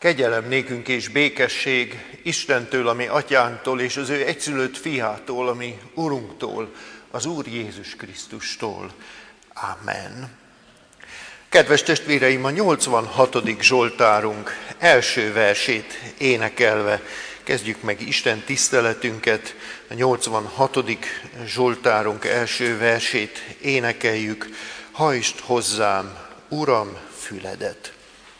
Kegyelem nékünk és békesség Istentől, ami atyánktól, és az ő egyszülött fiától, ami Urunktól, az Úr Jézus Krisztustól. Amen. Kedves testvéreim, a 86. Zsoltárunk első versét énekelve kezdjük meg Isten tiszteletünket. A 86. Zsoltárunk első versét énekeljük. Hajtsd hozzám, Uram, füledet!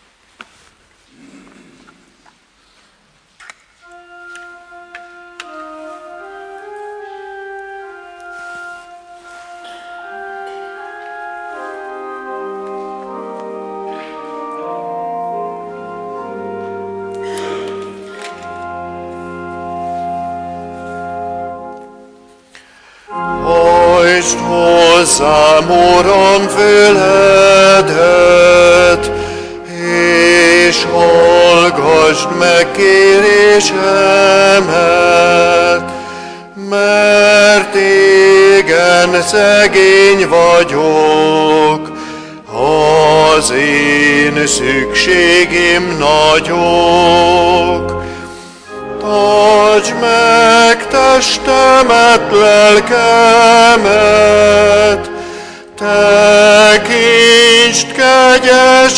Hajtsd hozzám, Uram, füledet, és hallgassd meg kérésemet, mert igen szegény vagyok, az én szükségem nagyok. Tartsd meg testemet, lelkemet, tekintsd kegyes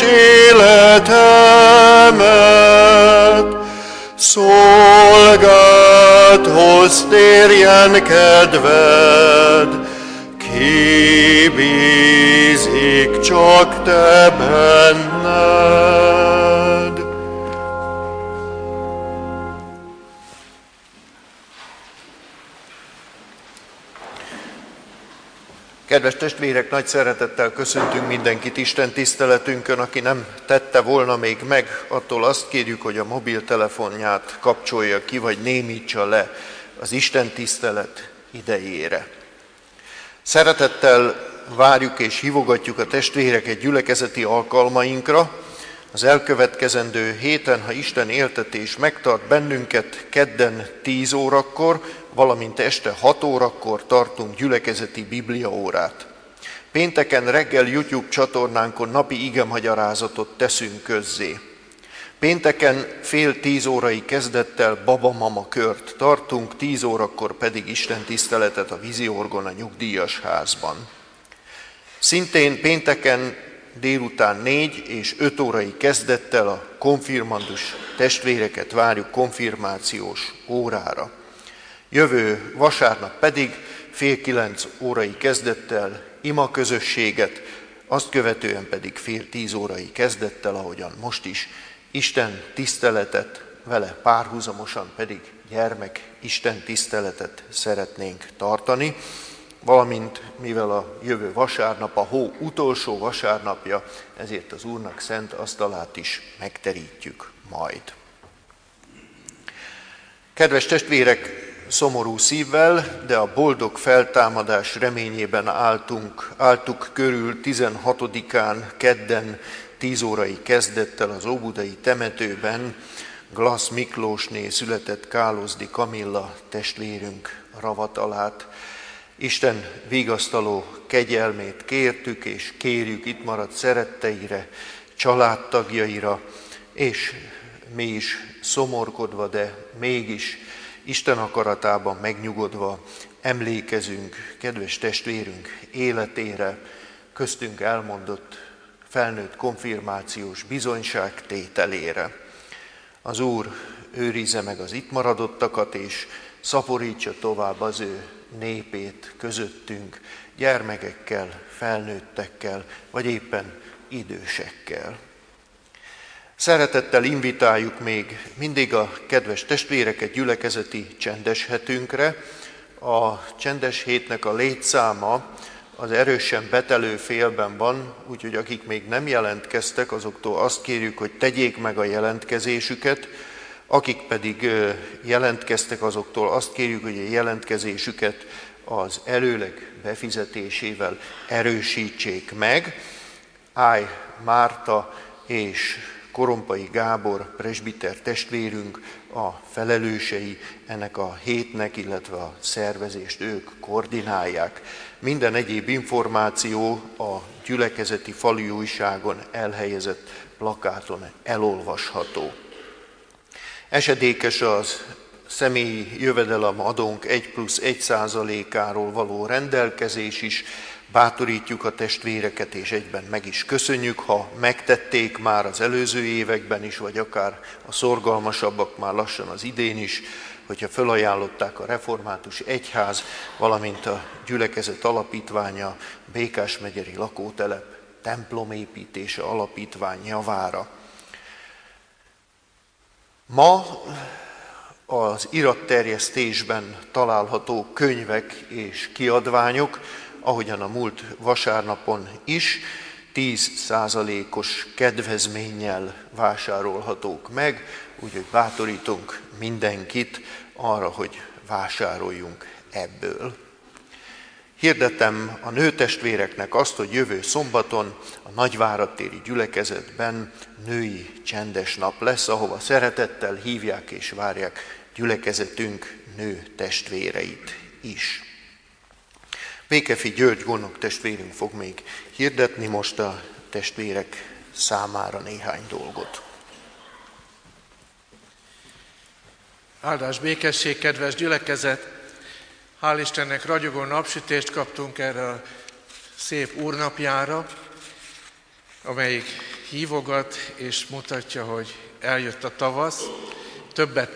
életemet, szolgádhoz térjen kedved, kibízik csak te benned. Kedves testvérek, nagy szeretettel köszöntünk mindenkit Isten tiszteletünkön, aki nem tette volna még meg, attól azt kérjük, hogy a mobiltelefonját kapcsolja ki, vagy némítsa le az Isten tisztelet idejére. Szeretettel várjuk és hívogatjuk a testvéreket gyülekezeti alkalmainkra. Az elkövetkezendő héten, ha Isten éltetés megtart bennünket, kedden 10 órakor, valamint este 6 órakor tartunk gyülekezeti bibliaórát. Pénteken reggel YouTube csatornánkon napi igemagyarázatot teszünk közzé. Pénteken 9:30 órai kezdettel babamama kört tartunk, 10 órakor pedig Isten tiszteletet a Víziorgona nyugdíjas házban. Szintén pénteken délután 4 és 5 órai kezdettel a konfirmandus testvéreket várjuk konfirmációs órára. Jövő vasárnap pedig 8:30 órai kezdettel imaközösséget, azt követően pedig 9:30 órai kezdettel, ahogyan most is, Isten tiszteletet, vele párhuzamosan pedig gyermek Isten tiszteletet szeretnénk tartani, valamint mivel a jövő vasárnap a hó utolsó vasárnapja, ezért az Úrnak szent asztalát is megterítjük majd. Kedves testvérek, szomorú szívvel, de a boldog feltámadás reményében álltuk körül 16-án kedden 10 órai kezdettel az óbudai temetőben Glass Miklósné született Kálozdi Kamilla testvérünk ravatalát. Isten vigasztaló kegyelmét kértük és kérjük itt maradt szeretteire, családtagjaira, és mi is szomorkodva, de mégis Isten akaratában megnyugodva emlékezünk kedves testvérünk életére, köztünk elmondott felnőtt konfirmációs bizonyságtételére. Az Úr őrizze meg az itt maradottakat, és szaporítsa tovább az ő népét közöttünk, gyermekekkel, felnőttekkel, vagy éppen idősekkel. Szeretettel invitáljuk még mindig a kedves testvéreket gyülekezeti csendes hetünkre. A csendes hétnek a létszáma az erősen betelő félben van, úgyhogy akik még nem jelentkeztek, azoktól azt kérjük, hogy tegyék meg a jelentkezésüket, akik pedig jelentkeztek, azoktól azt kérjük, hogy a jelentkezésüket az előleg befizetésével erősítsék meg. Áj Márta és Korompai Gábor presbiter testvérünk a felelősei ennek a hétnek, illetve a szervezést ők koordinálják. Minden egyéb információ a gyülekezeti falu újságon elhelyezett plakáton elolvasható. Esedékes az személyi jövedelem adónk 1+1%-áról való rendelkezés is. Bátorítjuk a testvéreket, és egyben meg is köszönjük, ha megtették már az előző években is, vagy akár a szorgalmasabbak már lassan az idén is, hogyha felajánlották a Református Egyház, valamint a gyülekezet alapítványa, Békás-megyeri lakótelep templomépítése alapítvány javára. Ma az iratterjesztésben található könyvek és kiadványok, ahogyan a múlt vasárnapon is, 10%-os kedvezménnyel vásárolhatók meg, úgyhogy bátorítunk mindenkit arra, hogy vásároljunk ebből. Hirdetem a nőtestvéreknek azt, hogy jövő szombaton a Nagyváradtéri gyülekezetben női csendes nap lesz, ahova szeretettel hívják és várják gyülekezetünk nő testvéreit is. Békefi György gondnok testvérünk fog még hirdetni most a testvérek számára néhány dolgot. Áldás, békesség, kedves gyülekezet! Hál' Istennek ragyogó napsütést kaptunk erre a szép úrnapjára, amelyik hívogat és mutatja, hogy eljött a tavasz. Többet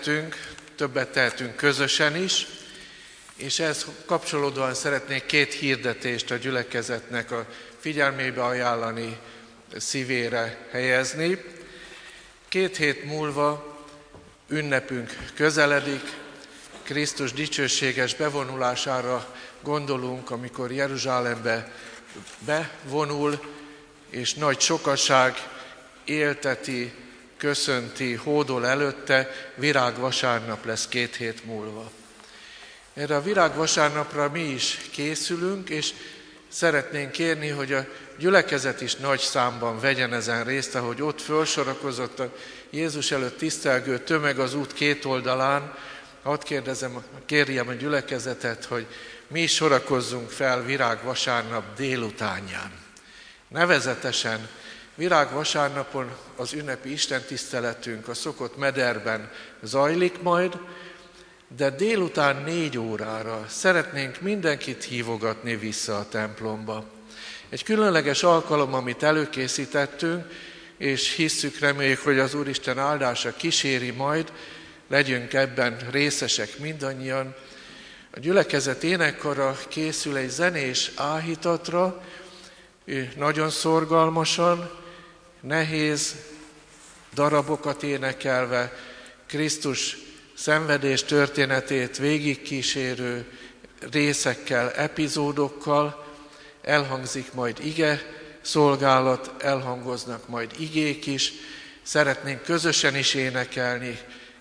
tehetünk közösen is, és ehhez kapcsolódóan szeretnék 2 hirdetést a gyülekezetnek a figyelmébe ajánlani, szívére helyezni. 2 hét múlva ünnepünk közeledik, Krisztus dicsőséges bevonulására gondolunk, amikor Jeruzsálembe bevonul, és nagy sokaság élteti, köszönti, hódol előtte. Virágvasárnap lesz 2 hét múlva. Erre a virágvasárnapra mi is készülünk, és szeretnénk kérni, hogy a gyülekezet is nagy számban vegyen ezen részt, ahogy ott felsorakozott a Jézus előtt tisztelgő tömeg az út 2 oldalán. Hadd kérjem a gyülekezetet, hogy mi is sorakozzunk fel virágvasárnap délutánján. Nevezetesen virágvasárnapon az ünnepi istentiszteletünk a szokott mederben zajlik majd, de délután 4 órára szeretnénk mindenkit hívogatni vissza a templomba. Egy különleges alkalom, amit előkészítettünk, és hisszük, reméljük, hogy az Úristen áldása kíséri majd, legyünk ebben részesek mindannyian. A gyülekezet énekkara készül egy zenés áhítatra, nagyon szorgalmasan, nehéz darabokat énekelve, Krisztus szenvedés történetét végigkísérő részekkel, epizódokkal, elhangzik majd ige szolgálat, elhangoznak majd igék is, szeretnénk közösen is énekelni,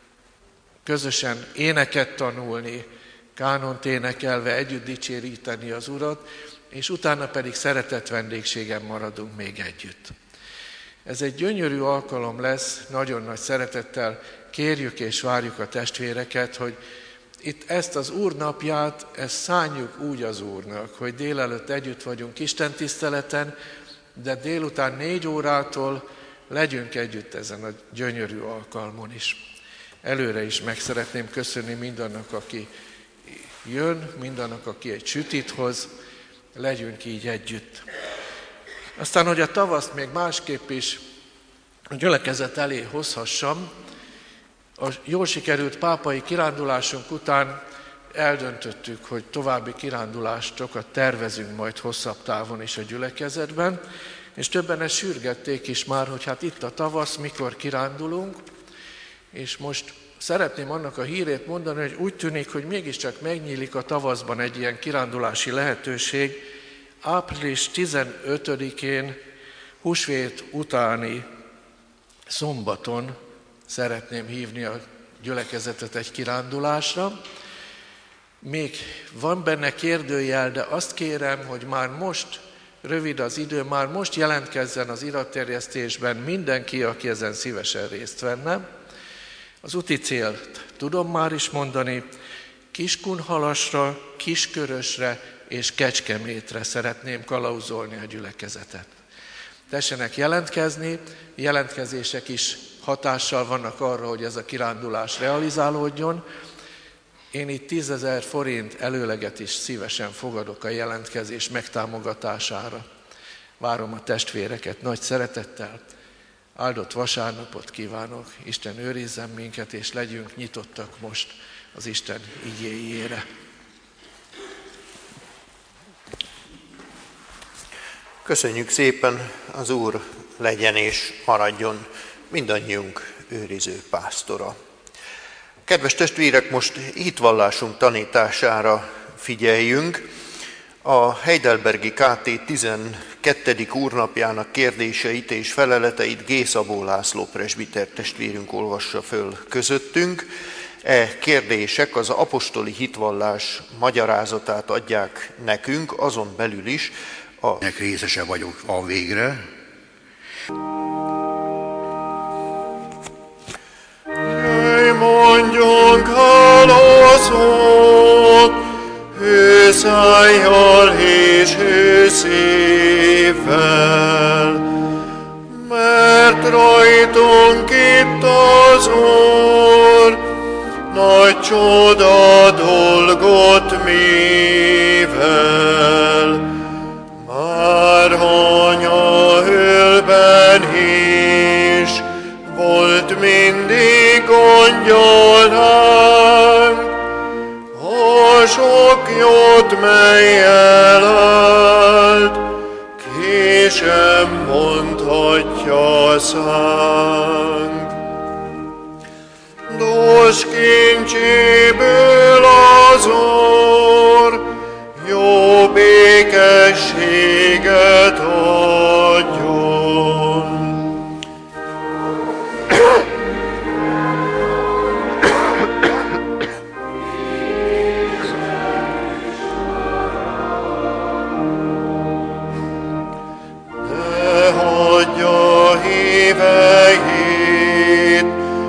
közösen éneket tanulni, kánont énekelve együtt dicséríteni az Urat, és utána pedig szeretett vendégségen maradunk még együtt. Ez egy gyönyörű alkalom lesz, nagyon nagy szeretettel kérjük és várjuk a testvéreket, hogy itt ezt az Úr napját, ezt szánjuk úgy az Úrnak, hogy délelőtt együtt vagyunk istentiszteleten, de délután 4 órától legyünk együtt ezen a gyönyörű alkalmon is. Előre is meg szeretném köszönni mindannak, aki jön, mindannak, aki egy sütit hoz, legyünk így együtt. Aztán, hogy a tavaszt még másképp is a gyülekezet elé hozhassam, a jól sikerült pápai kirándulásunk után eldöntöttük, hogy további kirándulásokat tervezünk majd hosszabb távon is a gyülekezetben, és többen ezt sürgették is már, hogy hát itt a tavasz, mikor kirándulunk, és most szeretném annak a hírét mondani, hogy úgy tűnik, hogy mégiscsak megnyílik a tavaszban egy ilyen kirándulási lehetőség. Április 15-én, húsvét utáni szombaton szeretném hívni a gyülekezetet egy kirándulásra. Még van benne kérdőjel, de azt kérem, hogy már most, rövid az idő, már most jelentkezzen az iratterjesztésben mindenki, aki ezen szívesen részt venne. Az úti célt tudom már is mondani, Kiskunhalasra, Kiskörösre és Kecskemétre szeretném kalauzolni a gyülekezetet. tessenek jelentkezni, jelentkezések is hatással vannak arra, hogy ez a kirándulás realizálódjon. Én itt 10 000 forint előleget is szívesen fogadok a jelentkezés megtámogatására. Várom a testvéreket nagy szeretettel. Áldott vasárnapot kívánok, Isten őrizzen minket, és legyünk nyitottak most az Isten igéjére. Köszönjük szépen, az Úr legyen és maradjon mindannyiunk őriző pásztora. Kedves testvérek, most hitvallásunk tanítására figyeljünk. A Heidelbergi KT 12. úrnapjának kérdéseit és feleleteit G. Szabó László presbiter testvérünk olvassa föl közöttünk. E kérdések az apostoli hitvallás magyarázatát adják nekünk, azon belül is részese vagyok a végre. Mondjunk hálózót, hőszájjal és hőszívvel, mert rajtunk itt az Úr, nagy csoda dolgot mivel. Már anyahölben is volt mindig gondja ránk, a sok jót melyel állt, ki sem mondhatja szánk. Dús kincséből az Úr jó békességet adjon. Ne hagyja híveit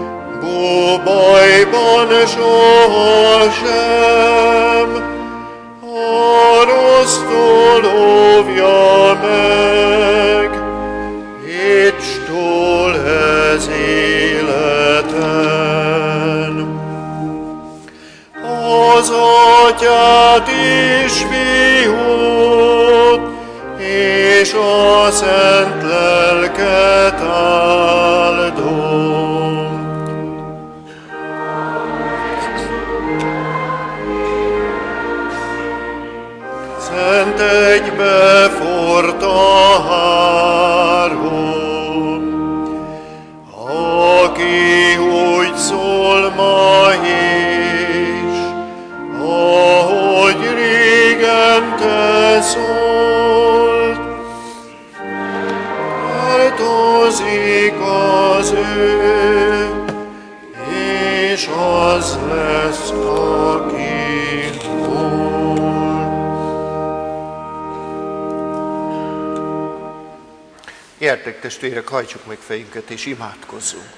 búbajban sohasem, a rossztól óvja meg, így túl ez életen. Az Atyát és Fiút és a Szent Lelket áldom. Szent egybe forta három, aki úgy szól ma is, ahogy régen te szólt. Tartozik az ő, és az lesz, aki szól. Gyertek testvérek, hajtsuk meg fejünket és imádkozzunk.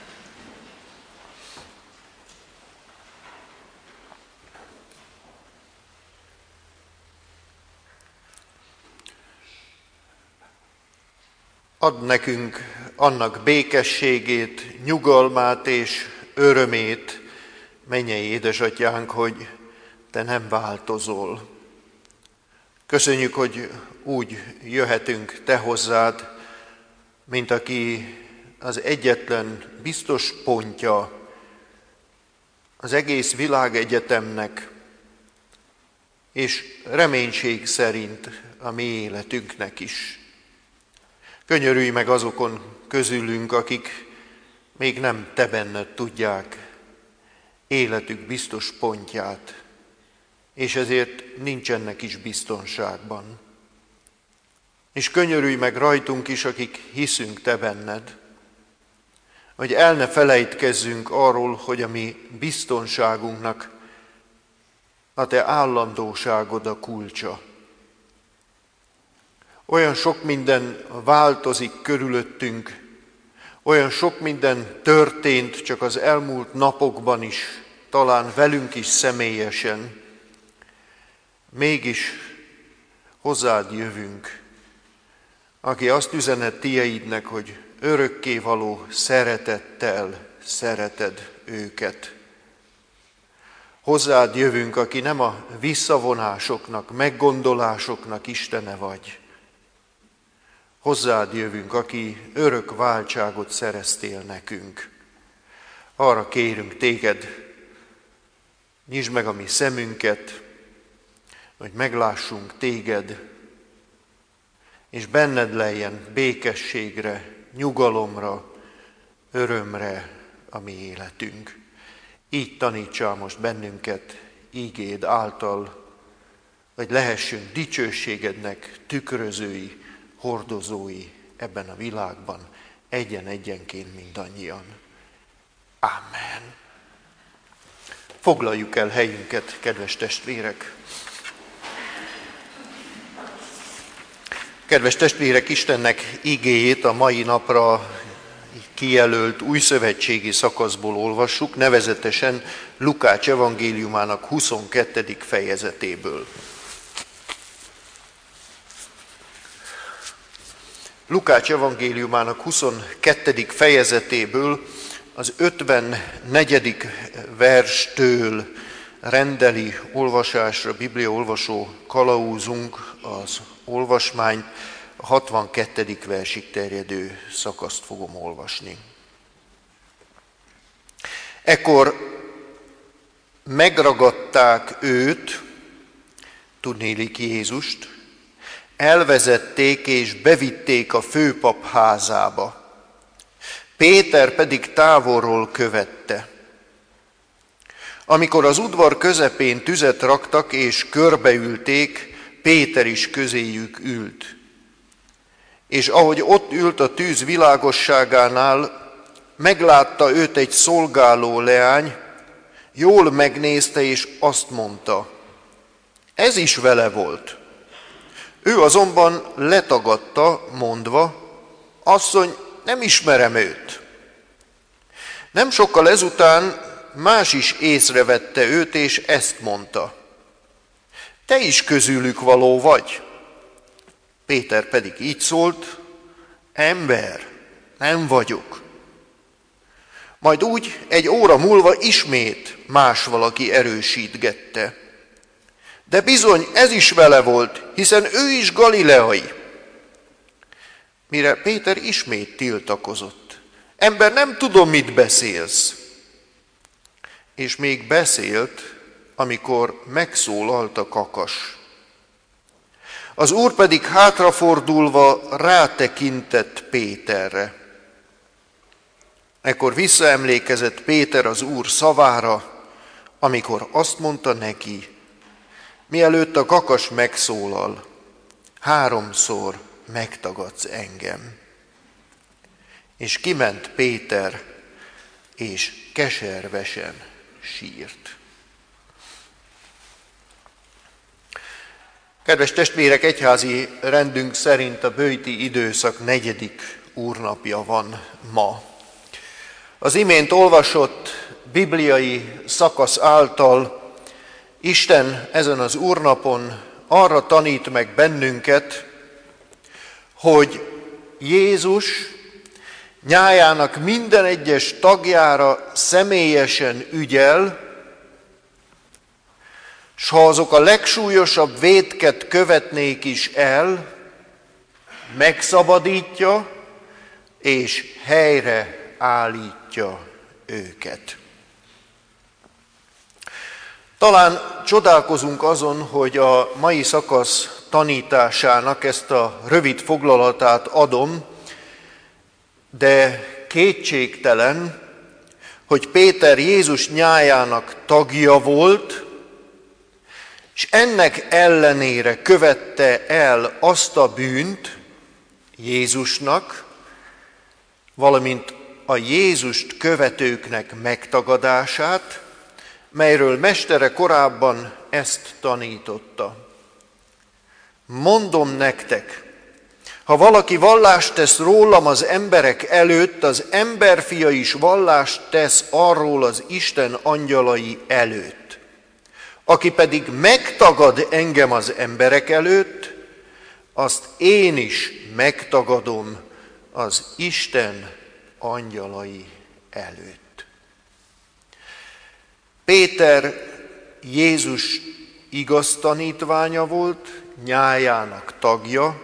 Add nekünk annak békességét, nyugalmát és örömét, mennyei édesatyánk, hogy te nem változol. Köszönjük, hogy úgy jöhetünk te hozzád, mint aki az egyetlen biztos pontja az egész világegyetemnek, és reménység szerint a mi életünknek is. Könyörülj meg azokon közülünk, akik még nem te benned tudják életük biztos pontját, és ezért nincsenek is biztonságban. És könyörülj meg rajtunk is, akik hiszünk te benned, hogy el ne felejtkezzünk arról, hogy a mi biztonságunknak a te állandóságod a kulcsa. Olyan sok minden változik körülöttünk, olyan sok minden történt csak az elmúlt napokban is, talán velünk is személyesen. Mégis hozzád jövünk, aki azt üzenet tieidnek, hogy örökkévaló szeretettel szereted őket. Hozzád jövünk, aki nem a visszavonásoknak, meggondolásoknak Istene vagy. Hozzád jövünk, aki örök váltságot szereztél nekünk. Arra kérünk téged, nyisd meg a mi szemünket, hogy meglássunk téged, és benned lejjen békességre, nyugalomra, örömre a mi életünk. Így tanítsál most bennünket ígéd által, hogy lehessünk dicsőségednek tükrözői, hordozói ebben a világban, egyen-egyenként mindannyian. Amen. Foglaljuk el helyünket, kedves testvérek! Kedves testvérek, Istennek igéjét a mai napra kijelölt újszövetségi szakaszból olvassuk, nevezetesen Lukács evangéliumának 22. fejezetéből. Lukács evangéliumának 22. fejezetéből az 54. verstől rendeli olvasásra bibliaolvasó kalauzunk az olvasmányt, a 62. versig terjedő szakaszt fogom olvasni. Ekkor megragadták őt, tudnélik Jézust, elvezették és bevitték a főpap házába. Péter pedig távolról követte. Amikor az udvar közepén tüzet raktak és körbeülték, Péter is közéjük ült. És ahogy ott ült a tűz világosságánál, meglátta őt egy szolgáló leány, jól megnézte és azt mondta, ez is vele volt. Ő azonban letagadta, mondva, asszony, nem ismerem őt. Nem sokkal ezután más is észrevette őt, és ezt mondta, te is közülük való vagy. Péter pedig így szólt, ember, nem vagyok. Majd úgy egy óra múlva ismét más valaki erősítgette. De bizony ez is vele volt, hiszen ő is galileai. Mire Péter ismét tiltakozott. Ember, nem tudom, mit beszélsz. És még beszélt, amikor megszólalt a kakas. Az Úr pedig hátrafordulva rátekintett Péterre. Ekkor visszaemlékezett Péter az Úr szavára, amikor azt mondta neki, mielőtt a kakas megszólal, 3-szor megtagadsz engem. És kiment Péter, és keservesen sírt. Kedves testvérek, egyházi rendünk szerint a böjti időszak 4. úrnapja van ma. Az imént olvasott bibliai szakasz által Isten ezen az úrnapon arra tanít meg bennünket, hogy Jézus nyájának minden egyes tagjára személyesen ügyel, s ha azok a legsúlyosabb vétket követnék is el, megszabadítja és helyre állítja őket. Talán csodálkozunk azon, hogy a mai szakasz tanításának ezt a rövid foglalatát adom, de kétségtelen, hogy Péter Jézus nyájának tagja volt, és ennek ellenére követte el azt a bűnt Jézusnak, valamint a Jézust követőknek megtagadását, melyről mestere korábban ezt tanította. Mondom nektek, ha valaki vallást tesz rólam az emberek előtt, az emberfia is vallást tesz arról az Isten angyalai előtt. Aki pedig megtagad engem az emberek előtt, azt én is megtagadom az Isten angyalai előtt. Péter Jézus igaz tanítványa volt, nyájának tagja,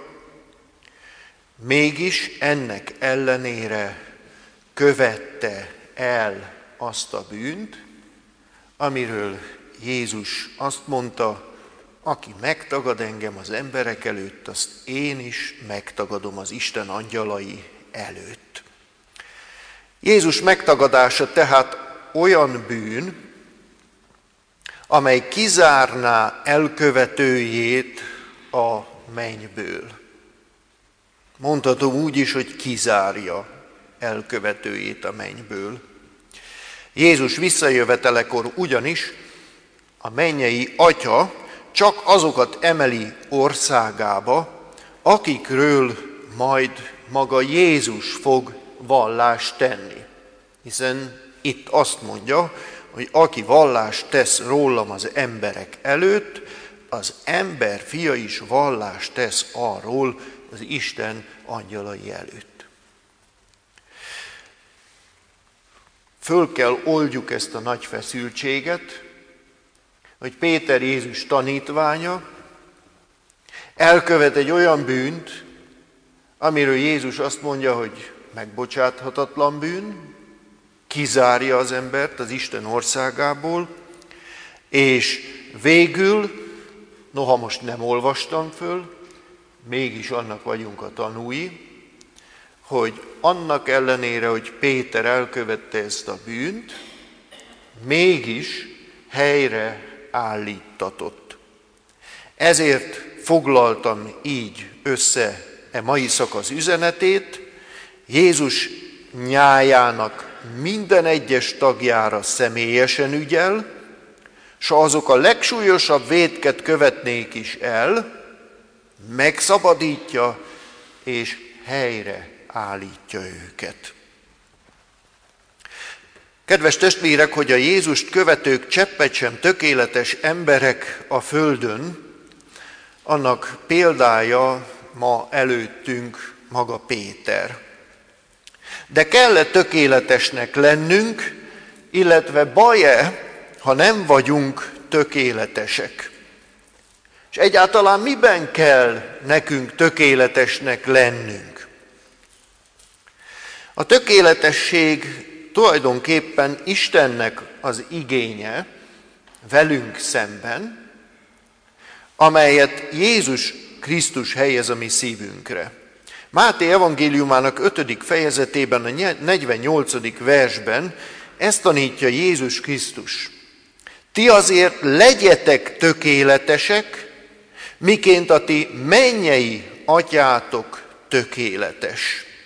mégis ennek ellenére követte el azt a bűnt, amiről Jézus azt mondta, aki megtagad engem az emberek előtt, azt én is megtagadom az Isten angyalai előtt. Jézus megtagadása tehát olyan bűn, amely kizárná elkövetőjét a mennyből. Mondhatom úgy is, hogy kizárja elkövetőjét a mennyből. Jézus visszajövetelekor ugyanis a mennyei Atya csak azokat emeli országába, akikről majd maga Jézus fog vallást tenni. Hiszen itt azt mondja, hogy aki vallást tesz rólam az emberek előtt, az ember fia is vallást tesz arról az Isten angyalai előtt. Föl kell oldjuk ezt a nagy feszültséget, hogy Péter Jézus tanítványa elkövet egy olyan bűnt, amiről Jézus azt mondja, hogy megbocsáthatatlan bűn, kizárja az embert az Isten országából, és végül, noha most nem olvastam föl, mégis annak vagyunk a tanúi, hogy annak ellenére, hogy Péter elkövette ezt a bűnt, mégis helyre állítatott. Ezért foglaltam így össze e mai szakasz üzenetét, Jézus nyájának minden egyes tagjára személyesen ügyel, s azok a legsúlyosabb vétket követnék is el, megszabadítja és helyre állítja őket. Kedves testvérek, hogy a Jézust követők cseppet sem tökéletes emberek a földön, annak példája ma előttünk maga Péter. De kell-e tökéletesnek lennünk, illetve baj-e, ha nem vagyunk tökéletesek? És egyáltalán miben kell nekünk tökéletesnek lennünk? A tökéletesség tulajdonképpen Istennek az igénye velünk szemben, amelyet Jézus Krisztus helyez a mi szívünkre. Máté evangéliumának 5. fejezetében, a 48. versben ezt tanítja Jézus Krisztus. Ti azért legyetek tökéletesek, miként a ti mennyei atyátok tökéletes.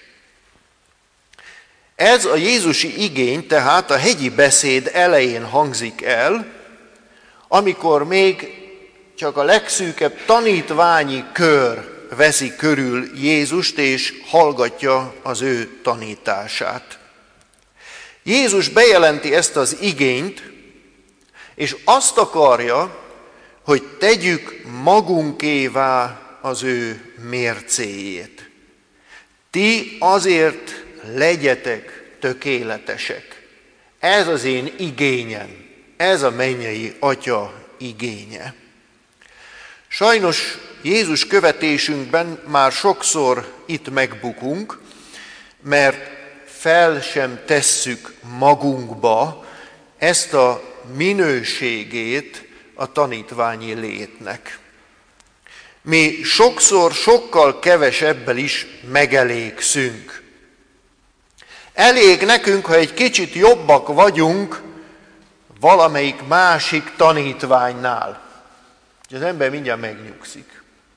Ez a jézusi igény tehát a hegyi beszéd elején hangzik el, amikor még csak a legszűkebb tanítványi kör veszi körül Jézust és hallgatja az ő tanítását. Jézus bejelenti ezt az igényt, és azt akarja, hogy tegyük magunkévá az ő mércéjét. Ti azért legyetek tökéletesek. Ez az én igényem, ez a mennyei Atya igénye. Sajnos Jézus követésünkben már sokszor itt megbukunk, mert fel sem tesszük magunkba ezt a minőségét a tanítványi létnek. Mi sokszor sokkal kevesebbel is megelégszünk. Elég nekünk, ha egy kicsit jobbak vagyunk valamelyik másik tanítványnál. Az ember mindjárt megnyugszik.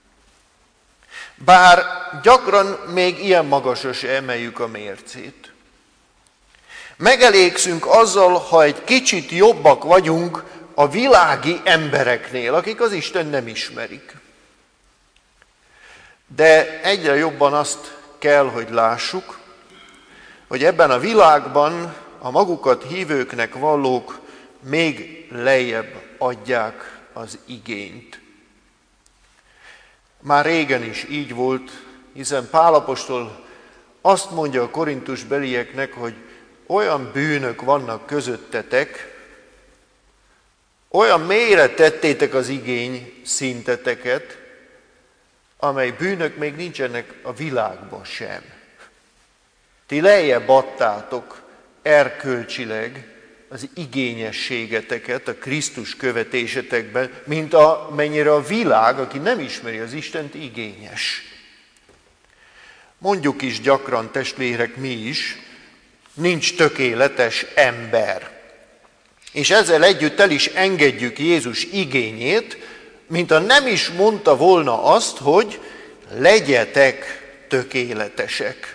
Bár gyakran még ilyen magasra se emeljük a mércét. Megelégszünk azzal, ha egy kicsit jobbak vagyunk a világi embereknél, akik az Isten nem ismerik. De egyre jobban azt kell, hogy lássuk, hogy ebben a világban a magukat hívőknek vallók még lejjebb adják az igényt. Már régen is így volt, hiszen Pál apostol azt mondja a korintusbelieknek, hogy olyan bűnök vannak közöttetek, olyan mélyre tettétek az igény szinteteket, amely bűnök még nincsenek a világban sem. Ti lejjebb adtátok erkölcsileg az igényességeteket a Krisztus követésetekben, mint amennyire a világ, aki nem ismeri az Istent, igényes. Mondjuk is gyakran, testvérek, mi is, nincs tökéletes ember. És ezzel együtt el is engedjük Jézus igényét, mintha nem is mondta volna azt, hogy legyetek tökéletesek.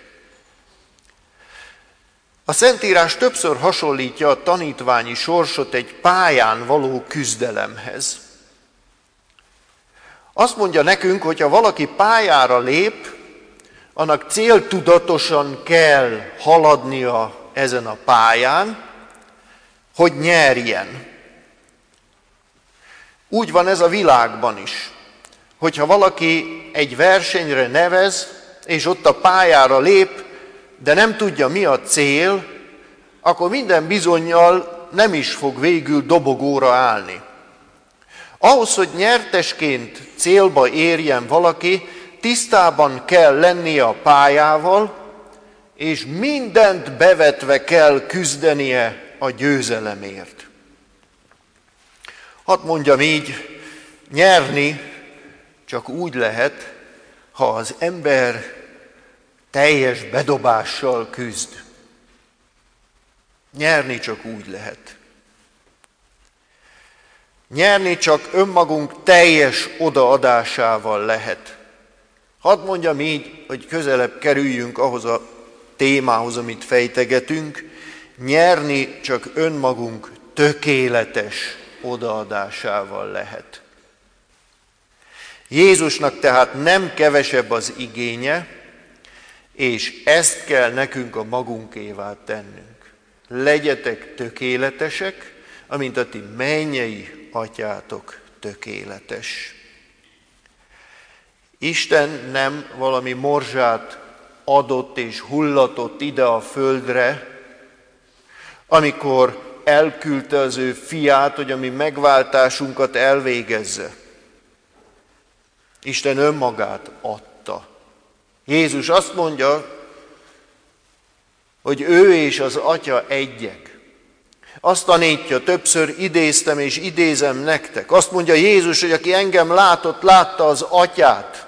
A Szentírás többször hasonlítja a tanítványi sorsot egy pályán való küzdelemhez. Azt mondja nekünk, hogy ha valaki pályára lép, annak céltudatosan kell haladnia ezen a pályán, hogy nyerjen. Úgy van ez a világban is, hogyha valaki egy versenyre nevez, és ott a pályára lép, de nem tudja, mi a cél, akkor minden bizonnyal nem is fog végül dobogóra állni. Ahhoz, hogy nyertesként célba érjen valaki, tisztában kell lennie a pályával, és mindent bevetve kell küzdenie a győzelemért. Hadd mondjam így, nyerni csak úgy lehet, ha az ember teljes bedobással küzd. Nyerni csak úgy lehet. Nyerni csak önmagunk teljes odaadásával lehet. Hadd mondjam így, hogy közelebb kerüljünk ahhoz a témához, amit fejtegetünk, nyerni csak önmagunk tökéletes odaadásával lehet. Jézusnak tehát nem kevesebb az igénye, és ezt kell nekünk a magunkévá tennünk. Legyetek tökéletesek, amint a ti mennyei atyátok tökéletes. Isten nem valami morzsát adott és hullatott ide a földre, amikor elküldte az ő fiát, hogy a mi megváltásunkat elvégezze. Isten önmagát adta. Jézus azt mondja, hogy ő és az Atya egyek. Azt tanítja, többször idéztem és idézem nektek. Azt mondja Jézus, hogy aki engem látott, látta az Atyát.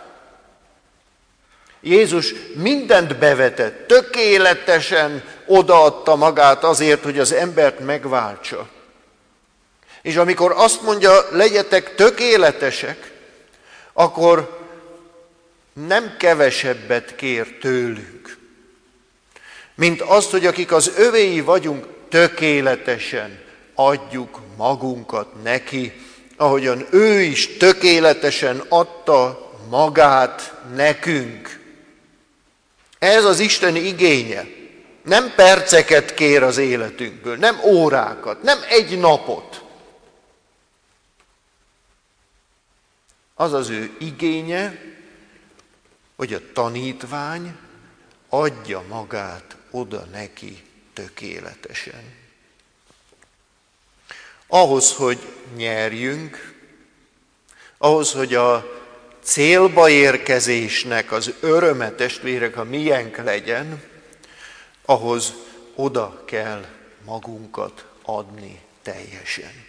Jézus mindent bevetett, tökéletesen odaadta magát azért, hogy az embert megváltsa. És amikor azt mondja, legyetek tökéletesek, akkor nem kevesebbet kér tőlünk, mint azt, hogy akik az övéi vagyunk, tökéletesen adjuk magunkat neki, ahogyan ő is tökéletesen adta magát nekünk. Ez az Isten igénye. Nem perceket kér az életünkből, nem órákat, nem egy napot. Az az ő igénye, hogy a tanítvány adja magát oda neki tökéletesen. Ahhoz, hogy nyerjünk, ahhoz, hogy a célba érkezésnek az öröme, testvérek, a miénk legyen, ahhoz oda kell magunkat adni teljesen.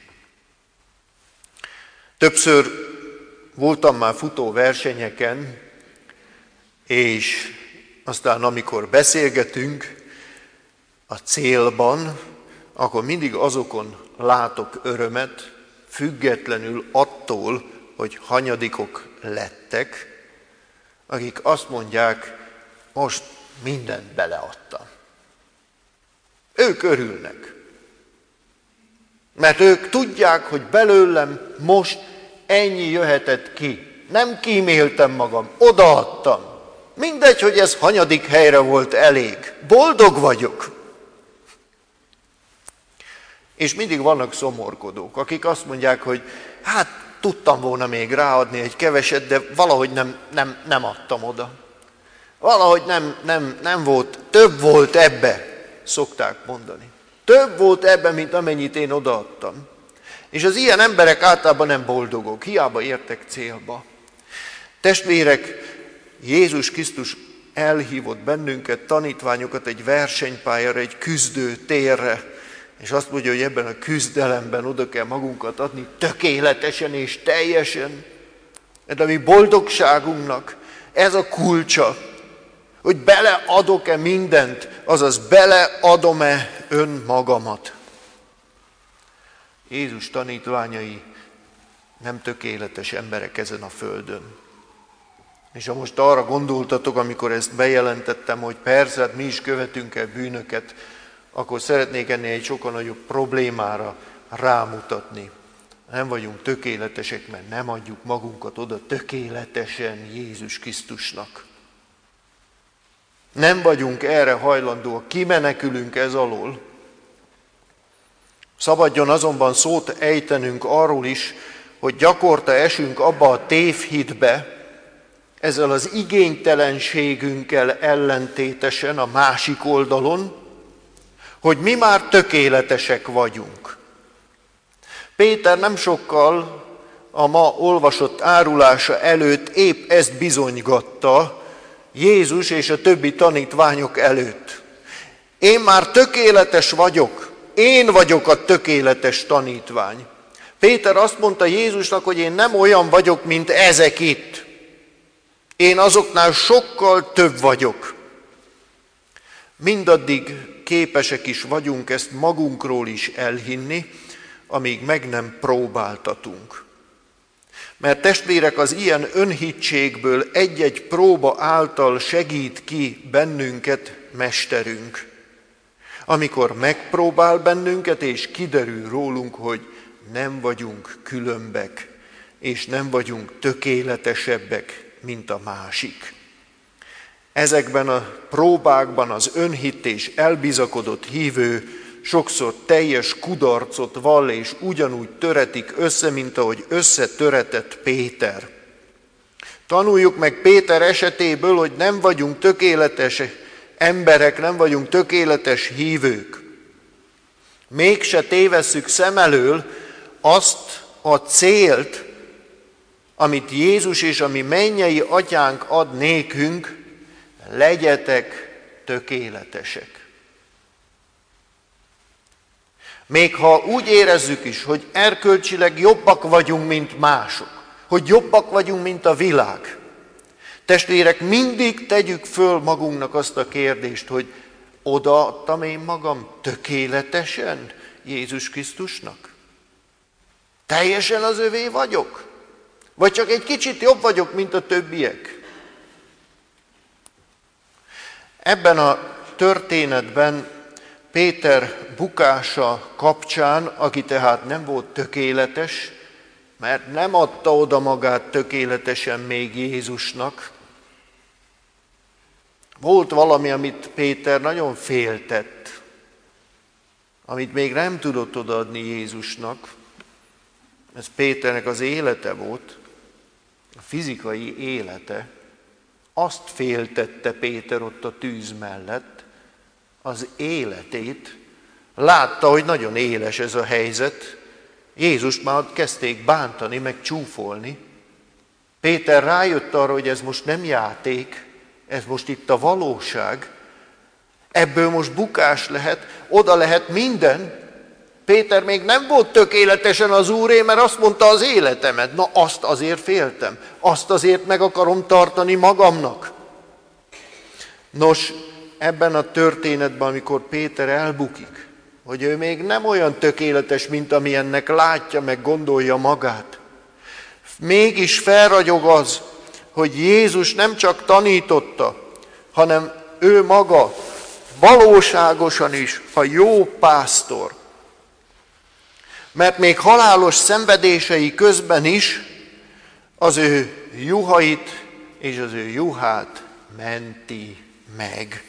Többször voltam már futóversenyeken, és aztán amikor beszélgetünk a célban, akkor mindig azokon látok örömet, függetlenül attól, hogy hanyadikok lettek, akik azt mondják, most mindent beleadtam. Ők örülnek, mert ők tudják, hogy belőlem most ennyi jöhetett ki. Nem kíméltem magam, odaadtam. Mindegy, hogy ez hanyadik helyre volt elég. Boldog vagyok. És mindig vannak szomorkodók, akik azt mondják, hogy hát tudtam volna még ráadni egy keveset, de valahogy nem adtam oda. Valahogy nem volt, több volt ebbe, szokták mondani. Több volt ebbe, mint amennyit én odaadtam. És az ilyen emberek általában nem boldogok, hiába értek célba. Testvérek, Jézus Krisztus elhívott bennünket, tanítványokat egy versenypályára, egy küzdő térre, és azt mondja, hogy ebben a küzdelemben oda kell magunkat adni tökéletesen és teljesen. De a mi boldogságunknak ez a kulcsa, hogy beleadok-e mindent, azaz beleadom-e önmagamat. Jézus tanítványai nem tökéletes emberek ezen a földön. És ha most arra gondoltatok, amikor ezt bejelentettem, hogy persze, hát mi is követünk el bűnöket, akkor szeretnék ennél egy sokkal nagyobb problémára rámutatni. Nem vagyunk tökéletesek, mert nem adjuk magunkat oda tökéletesen Jézus Krisztusnak. Nem vagyunk erre hajlandóak, kimenekülünk ez alól. Szabadjon azonban szót ejtenünk arról is, hogy gyakorta esünk abba a tévhitbe, ezzel az igénytelenségünkkel ellentétesen a másik oldalon, hogy mi már tökéletesek vagyunk. Péter nem sokkal a ma olvasott árulása előtt épp ezt bizonygatta Jézus és a többi tanítványok előtt. Én már tökéletes vagyok, én vagyok a tökéletes tanítvány. Péter azt mondta Jézusnak, hogy én nem olyan vagyok, mint ezek itt. Én azoknál sokkal több vagyok. Mindaddig képesek is vagyunk ezt magunkról is elhinni, amíg meg nem próbáltatunk. Mert testvérek, az ilyen önhitségből egy-egy próba által segít ki bennünket mesterünk. Amikor megpróbál bennünket, és kiderül rólunk, hogy nem vagyunk különbek, és nem vagyunk tökéletesebbek, mint a másik. Ezekben a próbákban az önhitt és elbizakodott hívő sokszor teljes kudarcot vall, és ugyanúgy töretik össze, mint ahogy összetöretett Péter. Tanuljuk meg Péter esetéből, hogy nem vagyunk tökéletes emberek, nem vagyunk tökéletes hívők. Mégse tévesszük szem elől azt a célt, amit Jézus és a mi mennyei atyánk ad nékünk, legyetek tökéletesek. Még ha úgy érezzük is, hogy erkölcsileg jobbak vagyunk, mint mások, hogy jobbak vagyunk, mint a világ. Testvérek, mindig tegyük föl magunknak azt a kérdést, hogy odaadtam én magam tökéletesen Jézus Krisztusnak? Teljesen az övé vagyok? Vagy csak egy kicsit jobb vagyok, mint a többiek? Ebben a történetben Péter bukása kapcsán, aki tehát nem volt tökéletes, mert nem adta oda magát tökéletesen még Jézusnak, volt valami, amit Péter nagyon féltett, amit még nem tudott odaadni Jézusnak. Ez Péternek az élete volt, a fizikai élete. Azt féltette Péter ott a tűz mellett, az életét. Látta, hogy nagyon éles ez a helyzet. Jézust már kezdték bántani, meg csúfolni. Péter rájött arra, hogy ez most nem játék, ez most itt a valóság. Ebből most bukás lehet, oda lehet minden. Péter még nem volt tökéletesen az Úré, mert azt mondta az életemet. Na, azt azért féltem, azt azért meg akarom tartani magamnak. Nos, ebben a történetben, amikor Péter elbukik, hogy ő még nem olyan tökéletes, mint amilyennek látja, meg gondolja magát, mégis felragyog az, hogy Jézus nem csak tanította, hanem ő maga valóságosan is a jó pásztor. Mert még halálos szenvedései közben is az ő juhait és az ő juhát menti meg.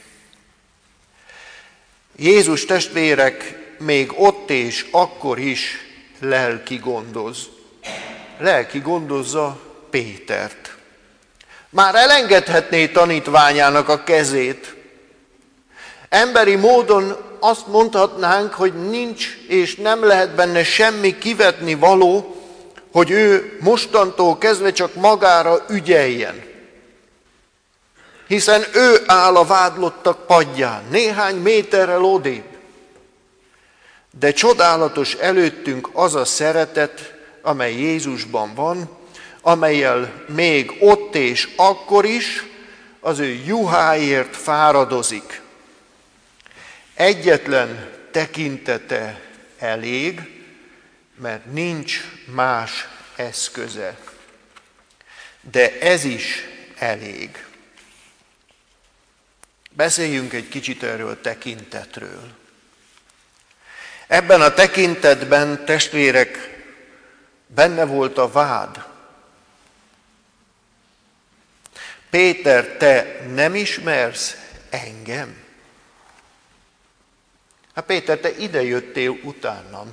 Jézus, testvérek, még ott és akkor is lelki gondoz. Lelki gondozza Pétert. Már elengedhetné tanítványának a kezét. Emberi módon azt mondhatnánk, hogy nincs és nem lehet benne semmi kivetni való, hogy ő mostantól kezdve csak magára ügyeljen. Hiszen ő áll a vádlottak padján, néhány méterrel odébb. De csodálatos előttünk az a szeretet, amely Jézusban van, amellyel még ott és akkor is az ő juháért fáradozik. Egyetlen tekintete elég, mert nincs más eszköze. De ez is elég. Beszéljünk egy kicsit erről a tekintetről. Ebben a tekintetben, testvérek, benne volt a vád. Péter, te nem ismersz engem? Hát Péter, te ide jöttél utánam,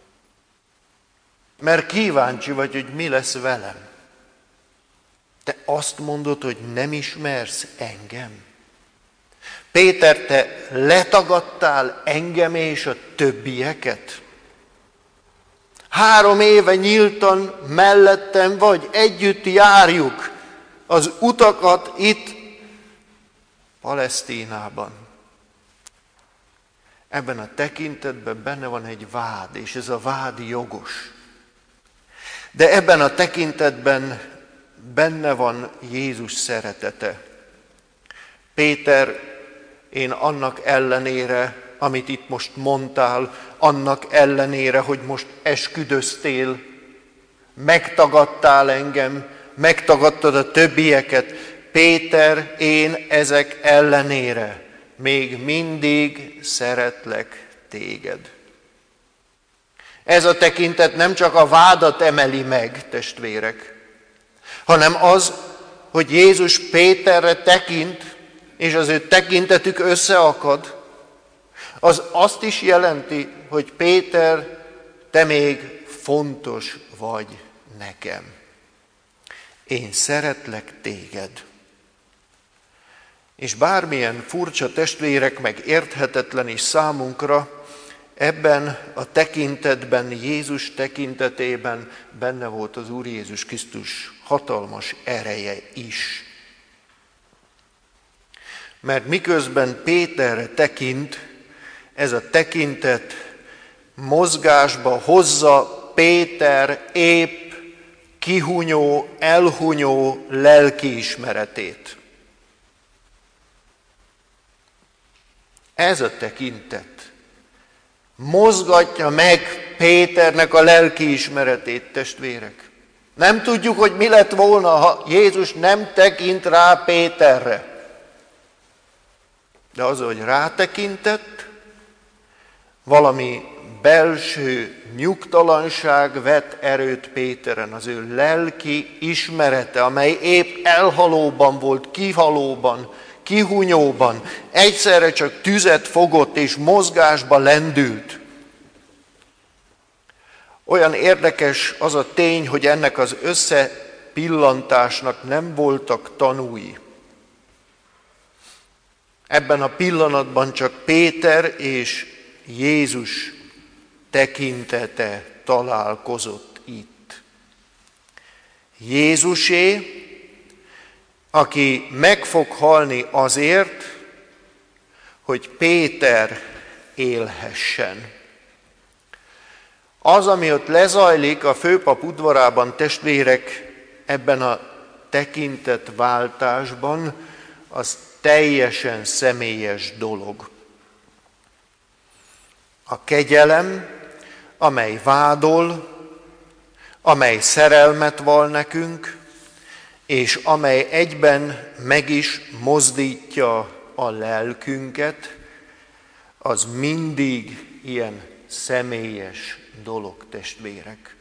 mert kíváncsi vagy, hogy mi lesz velem. Te azt mondod, hogy nem ismersz engem? Péter, te letagadtál engem és a többieket? 3 éve nyíltan mellettem vagy, együtt járjuk az utakat itt Palesztinában. Ebben a tekintetben benne van egy vád, és ez a vád jogos. De ebben a tekintetben benne van Jézus szeretete. Péter, én annak ellenére, amit itt most mondtál, annak ellenére, hogy most esküdöztél, megtagadtál engem, megtagadtad a többieket. Péter, én ezek ellenére még mindig szeretlek téged. Ez a tekintet nem csak a vádat emeli meg, testvérek, hanem az, hogy Jézus Péterre tekint, és az ő tekintetük összeakad, az azt is jelenti, hogy Péter, te még fontos vagy nekem. Én szeretlek téged. És bármilyen furcsa, testvérek, meg érthetetlen is számunkra, ebben a tekintetben, Jézus tekintetében benne volt az Úr Jézus Krisztus hatalmas ereje is. Mert miközben Péterre tekint, ez a tekintet mozgásba hozza Péter épp kihunyó, elhunyó lelkiismeretét. Ez a tekintet mozgatja meg Péternek a lelkiismeretét, testvérek. Nem tudjuk, hogy mi lett volna, ha Jézus nem tekint rá Péterre. De az, hogy rátekintett, valami belső nyugtalanság vett erőt Péteren, az ő lelki ismerete, amely épp elhalóban volt, kihalóban, kihunyóban, egyszerre csak tüzet fogott és mozgásba lendült. Olyan érdekes az a tény, hogy ennek az összepillantásnak nem voltak tanúi. Ebben a pillanatban csak Péter és Jézus tekintete találkozott itt. Jézusé, aki meg fog halni azért, hogy Péter élhessen. Az, ami ott lezajlik a főpap udvarában, testvérek, ebben a tekintetváltásban, az teljesen személyes dolog. A kegyelem, amely vádol, amely szerelmet val nekünk, és amely egyben meg is mozdítja a lelkünket, az mindig ilyen személyes dolog, testvérek.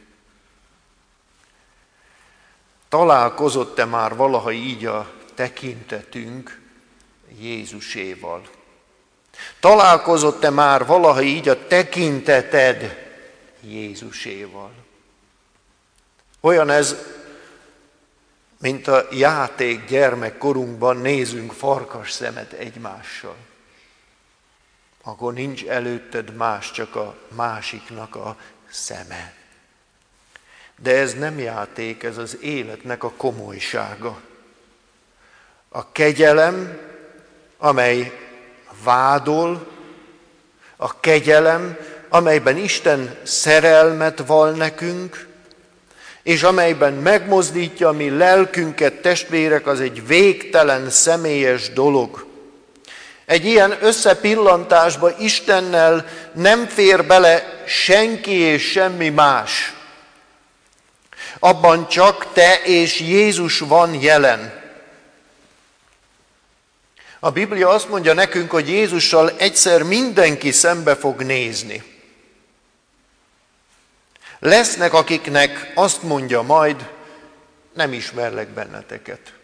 Találkozott-e már valaha így a tekintetünk Jézuséval? Találkozott-e már valaha így a tekinteted Jézuséval? Olyan ez mint a játék gyermekkorunkban nézünk farkas szemet egymással. Akkor nincs előtted más, csak a másiknak a szeme. De ez nem játék, ez az életnek a komolysága. A kegyelem, amely vádol, a kegyelem, amelyben Isten szerelmet val nekünk, és amelyben megmozdítja a mi lelkünket, testvérek, az egy végtelen személyes dolog. Egy ilyen összepillantásba Istennel nem fér bele senki és semmi más. Abban csak te és Jézus van jelen. A Biblia azt mondja nekünk, hogy Jézussal egyszer mindenki szembe fog nézni. Lesznek, akiknek azt mondja majd, nem ismerlek benneteket.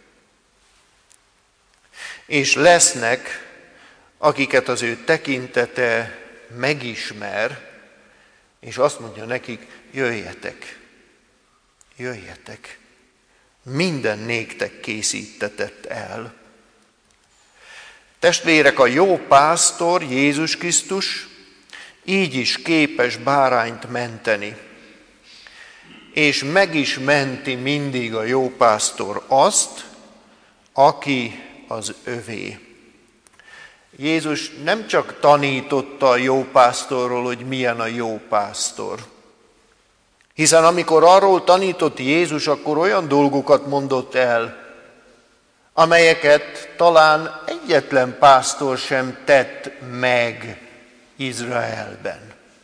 És lesznek, akiket az ő tekintete megismer, és azt mondja nekik, jöjjetek, jöjjetek, minden néktek készítetett el. Testvérek, a jó pásztor, Jézus Krisztus így is képes bárányt menteni. És meg is menti mindig a jó pásztor azt, aki az övé. Jézus nem csak tanította a jó pásztorról, hogy milyen a jó pásztor. Hiszen amikor arról tanított Jézus, akkor olyan dolgokat mondott el, amelyeket talán egyetlen pásztor sem tett meg Izraelben.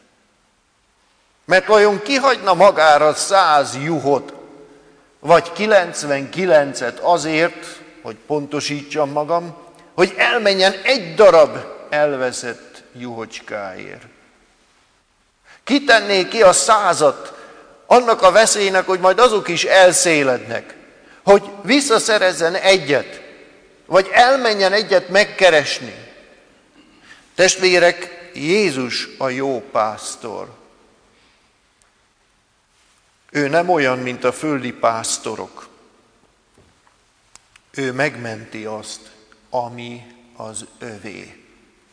Mert vajon kihagyna magára 100 juhot, vagy 99-et azért, hogy pontosítsam magam, hogy elmenjen egy darab elveszett juhocskáért. Kitenné ki a 100-at annak a veszélynek, hogy majd azok is elszélednek, hogy visszaszerezzen egyet, vagy elmenjen egyet megkeresni. Testvérek, Jézus a jó pásztor. Ő nem olyan, mint a földi pásztorok. Ő megmenti azt, ami az övé.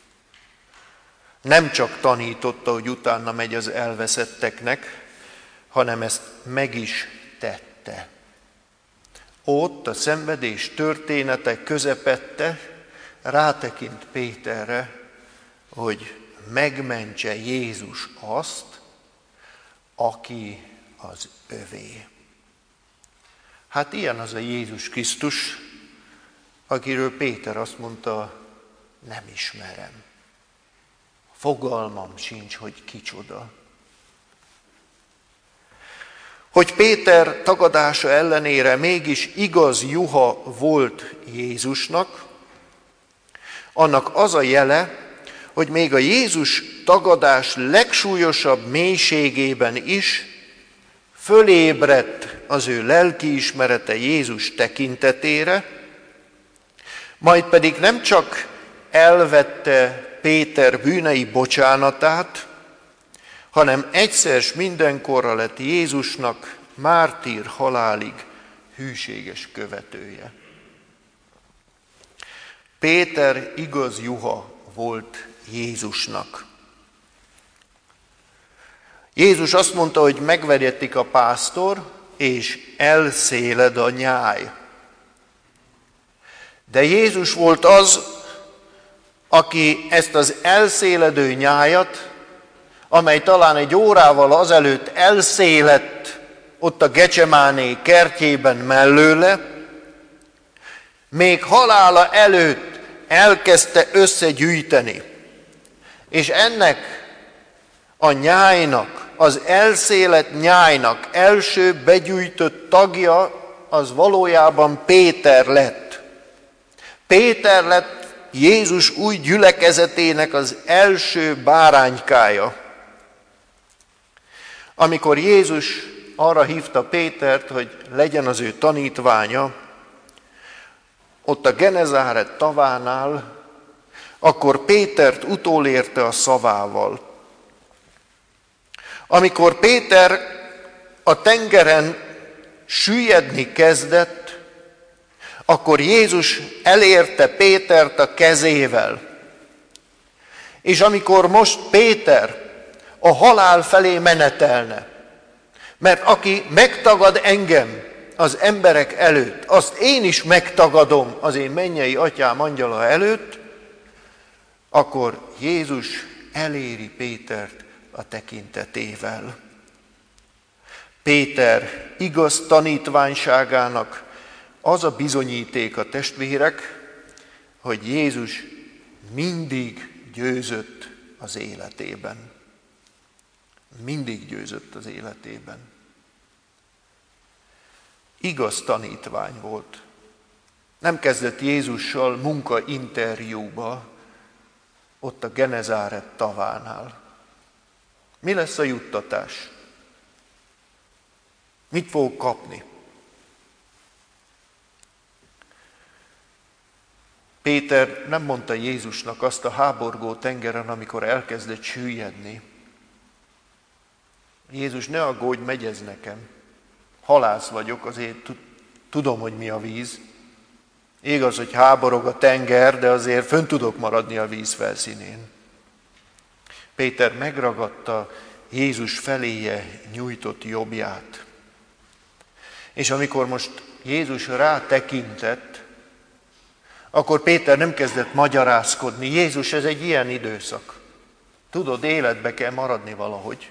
Nem csak tanította, hogy utána megy az elveszetteknek, hanem ezt meg is tette. Ott a szenvedés története közepette rátekint Péterre, hogy megmentse Jézus azt, aki az övé. Hát ilyen az a Jézus Krisztus, akiről Péter azt mondta, nem ismerem. Fogalmam sincs, hogy kicsoda. Hogy Péter tagadása ellenére mégis igaz juha volt Jézusnak, annak az a jele, hogy még a Jézus tagadás legsúlyosabb mélységében is fölébredt az ő lelkiismerete Jézus tekintetére, majd pedig nem csak elvette Péter bűnei bocsánatát, hanem egyszer s mindenkorra lett Jézusnak mártír halálig hűséges követője. Péter igaz juha volt Jézusnak. Jézus azt mondta, hogy megverjetik a pásztor, és elszéled a nyáj. De Jézus volt az, aki ezt az elszéledő nyájat, amely talán egy órával azelőtt elszélett ott a Gecsemáné kertjében mellőle, még halála előtt elkezdte összegyűjteni. És ennek a nyájnak, az elszélet nyájnak első begyűjtött tagja az valójában Péter lett. Péter lett Jézus új gyülekezetének az első báránykája. Amikor Jézus arra hívta Pétert, hogy legyen az ő tanítványa, ott a Genezáret tavánál, akkor Pétert utolérte a szavával. Amikor Péter a tengeren süllyedni kezdett, akkor Jézus elérte Pétert a kezével. És amikor most Péter a halál felé menetelne, mert aki megtagad engem az emberek előtt, azt én is megtagadom az én mennyei atyám angyala előtt, akkor Jézus eléri Pétert a tekintetével. Péter igaz tanítványságának az a bizonyítéka, testvérek, hogy Jézus mindig győzött az életében. Mindig győzött az életében. Igaz tanítvány volt. Nem kezdett Jézussal munkainterjúba, ott a Genezáret tavánál. Mi lesz a juttatás? Mit fogok kapni? Péter nem mondta Jézusnak azt a háborgó tengeren, amikor elkezdett süllyedni. Jézus, ne aggódj, megy ez nekem. Halász vagyok, azért tudom, hogy mi a víz. Igaz, hogy háborog a tenger, de azért fönn tudok maradni a víz felszínén. Péter megragadta Jézus feléje nyújtott jobbját. És amikor most Jézus rátekintett, akkor Péter nem kezdett magyarázkodni. Jézus, ez egy ilyen időszak. Tudod, életbe kell maradni valahogy.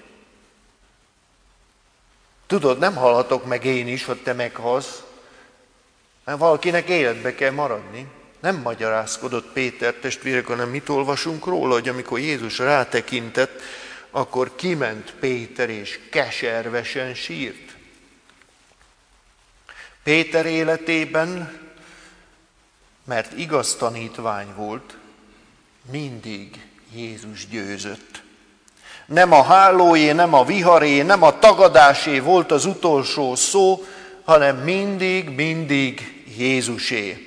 Tudod, nem halhatok meg én is, hogy te meghalsz, mert valakinek életbe kell maradni. Nem magyarázkodott Péter, testvérek, hanem mit olvasunk róla, hogy amikor Jézus rátekintett, akkor kiment Péter és keservesen sírt. Péter életében, mert igaz tanítvány volt, mindig Jézus győzött. Nem a hálóé, nem a viharé, nem a tagadásé volt az utolsó szó, hanem mindig Jézusé.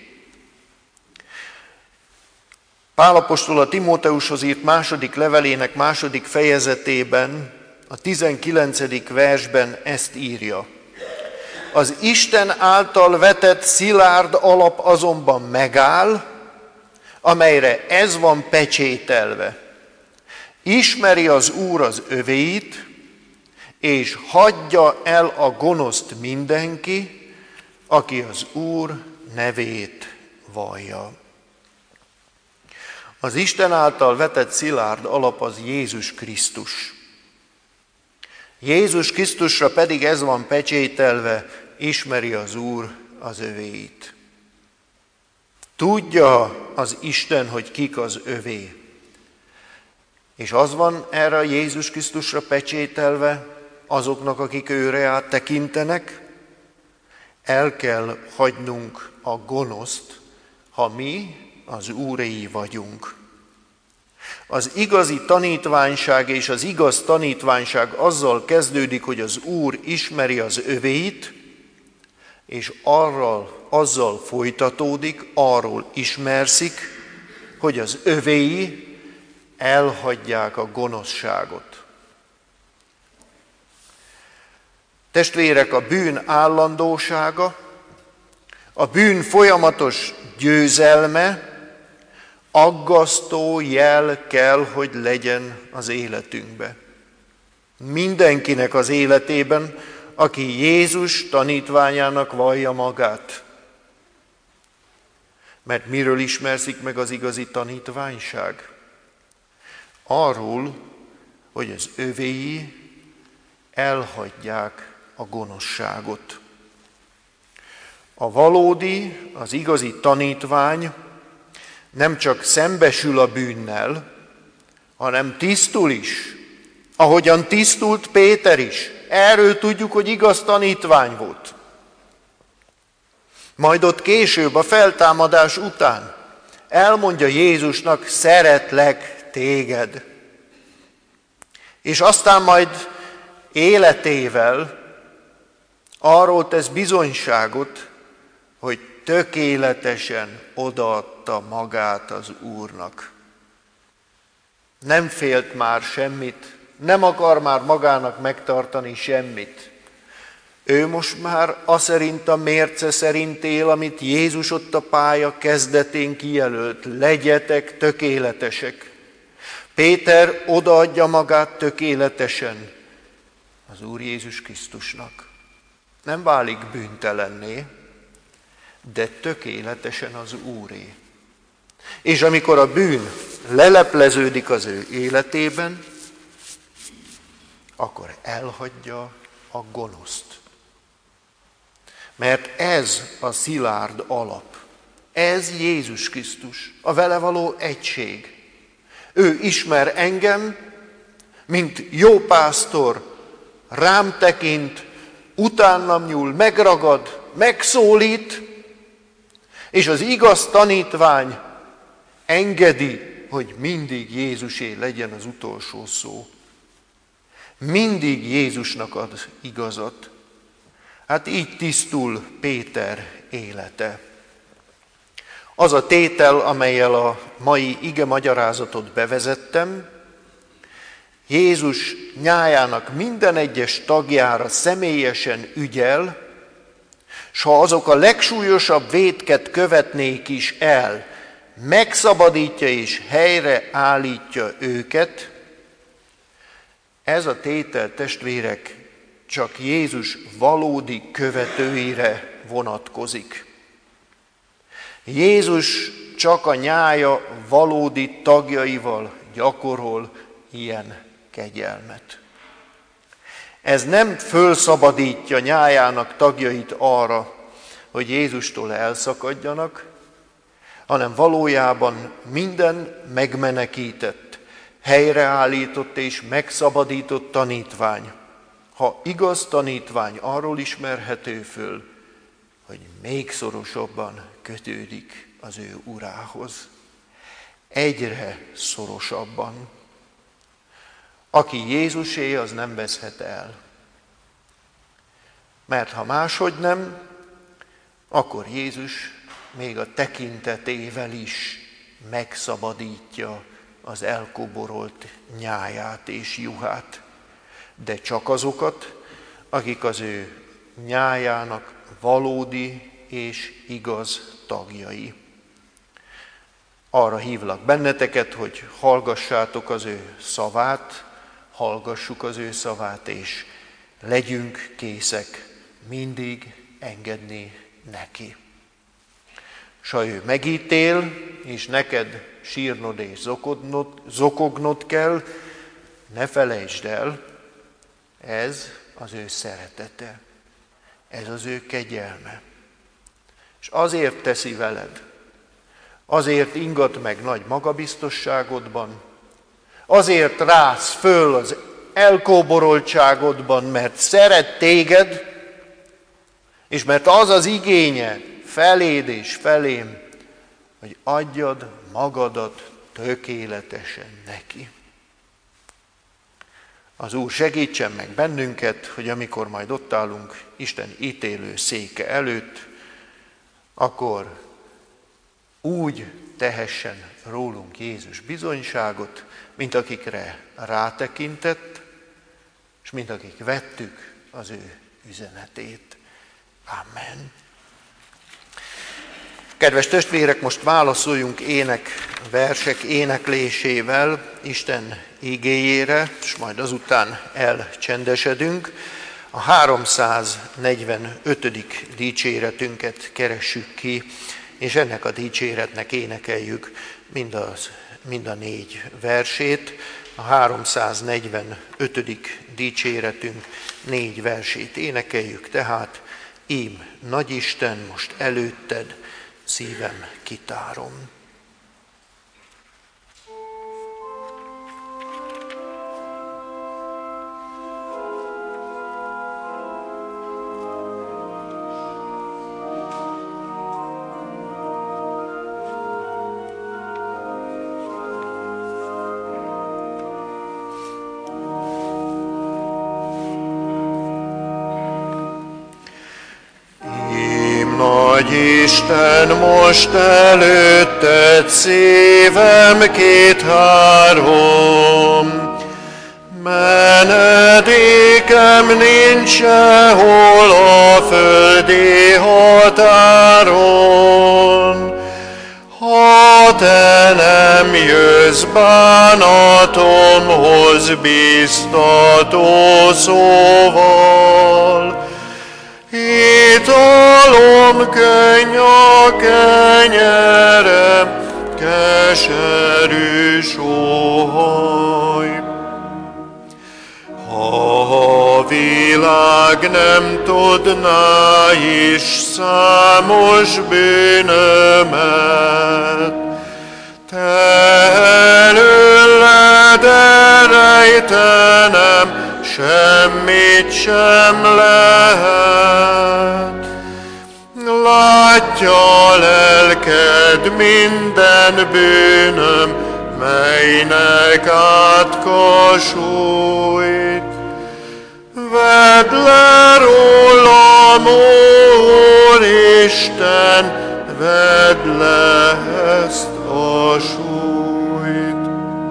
Pál apostol a Timóteushoz írt második levelének második fejezetében, a 19. versben ezt írja. Az Isten által vetett szilárd alap azonban megáll, amelyre ez van pecsételve. Ismeri az Úr az övéit, és hagyja el a gonoszt mindenki, aki az Úr nevét vallja. Az Isten által vetett szilárd alap az Jézus Krisztus. Jézus Krisztusra pedig ez van pecsételve, ismeri az Úr az övéit. Tudja az Isten, hogy kik az övé. És az van erre a Jézus Krisztusra pecsételve, azoknak, akik őre áttekintenek, el kell hagynunk a gonoszt, ha mi az Úréi vagyunk. Az igazi tanítványság és az igaz tanítványság azzal kezdődik, hogy az Úr ismeri az övéit, és azzal folytatódik, arról ismerszik, hogy az övéi elhagyják a gonoszságot. Testvérek, a bűn állandósága, a bűn folyamatos győzelme aggasztó jel kell, hogy legyen az életünkbe. Mindenkinek az életében, aki Jézus tanítványának vallja magát. Mert miről ismerszik meg az igazi tanítványság? Arról, hogy az övéi elhagyják a gonoszságot. A valódi, az igazi tanítvány nem csak szembesül a bűnnel, hanem tisztul is, ahogyan tisztult Péter is. Erről tudjuk, hogy igaz tanítvány volt. Majd ott később, a feltámadás után elmondja Jézusnak, szeretlek téged. És aztán majd életével arról tesz bizonyságot, hogy tökéletesen odaadta magát az Úrnak. Nem félt már semmit, nem akar már magának megtartani semmit. Ő most már aszerint a mérce szerint él, amit Jézus ott a pálya kezdetén kijelölt. Legyetek tökéletesek. Péter odaadja magát tökéletesen az Úr Jézus Krisztusnak. Nem válik bűntelenné, de tökéletesen az Úré. És amikor a bűn lelepleződik az ő életében, akkor elhagyja a gonoszt. Mert ez a szilárd alap, ez Jézus Krisztus, a vele való egység. Ő ismer engem, mint jó pásztor, rám tekint, utánam nyúl, megragad, megszólít, és az igaz tanítvány engedi, hogy mindig Jézusé legyen az utolsó szó. Mindig Jézusnak ad igazat. Hát így tisztul Péter élete. Az a tétel, amellyel a mai ige magyarázatot bevezettem, Jézus nyájának minden egyes tagjára személyesen ügyel, s ha azok a legsúlyosabb vétket követnék is el, megszabadítja és helyre állítja őket. Ez a tétel, testvérek, csak Jézus valódi követőire vonatkozik. Jézus csak a nyája valódi tagjaival gyakorol ilyen kegyelmet. Ez nem fölszabadítja nyájának tagjait arra, hogy Jézustól elszakadjanak, hanem valójában minden megmenekített, helyreállított és megszabadított tanítvány, ha igaz tanítvány, arról ismerhető föl, hogy még szorosabban kötődik az ő urához. Egyre szorosabban. Aki Jézusé, az nem veszhet el. Mert ha máshogy nem, akkor Jézus még a tekintetével is megszabadítja az elkoborolt nyáját és juhát. De csak azokat, akik az ő nyájának valódi és igaz tagjai. Arra hívlak benneteket, hogy hallgassátok az ő szavát, hallgassuk az ő szavát, és legyünk készek mindig engedni neki. S ha ő megítél, és neked sírnod és zokognod kell, ne felejtsd el, ez az ő szeretete, ez az ő kegyelme. És azért teszi veled, azért ingat meg nagy magabiztosságodban, azért rász föl az elkóboroltságodban, mert szeret téged, és mert az az igénye feléd és felém, hogy adjad magadat tökéletesen neki. Az Úr segítsen meg bennünket, hogy amikor majd ott állunk Isten ítélő széke előtt, akkor úgy tehessen rólunk Jézus bizonyságot, mint akikre rátekintett, és mint akik vettük az ő üzenetét. Amen. Kedves testvérek, most válaszoljunk versek éneklésével Isten igéjére, és majd azután elcsendesedünk. A 345. dicséretünket keressük ki, és ennek a dicséretnek énekeljük mind a 4 versét. A 345. dicséretünk 4 versét énekeljük, tehát ím, Nagyisten, most előtted szívem kitárom. Isten, most előtted szívem kithárom, Menedékem nincs sehol a földi határon, ha te nem jössz bánatomhoz biztató szóval. Italom könny a kenyerem, keserű sóhaj. Ha a világ nem tudná is számos bűnömet, te előled elrejtenem, semmit sem lehet. Látja lelked minden bűnöm, melynek átka sújt. Vedd le rólam, Úristen, vedd le ezt a súlyt.